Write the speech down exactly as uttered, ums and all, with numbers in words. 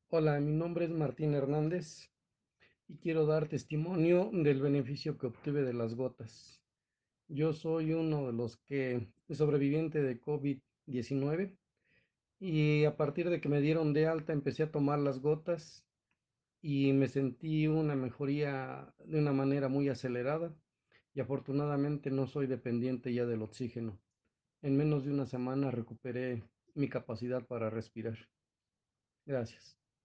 Hola, mi nombre es Martín Hernández y quiero dar testimonio del beneficio que obtuve de las gotas. Yo soy uno de los que sobreviviente de COVID diecinueve y a partir de que me dieron de alta empecé a tomar las gotas y me sentí una mejoría de una manera muy acelerada y afortunadamente no soy dependiente ya del oxígeno. En menos de una semana recuperé mi capacidad para respirar. Gracias.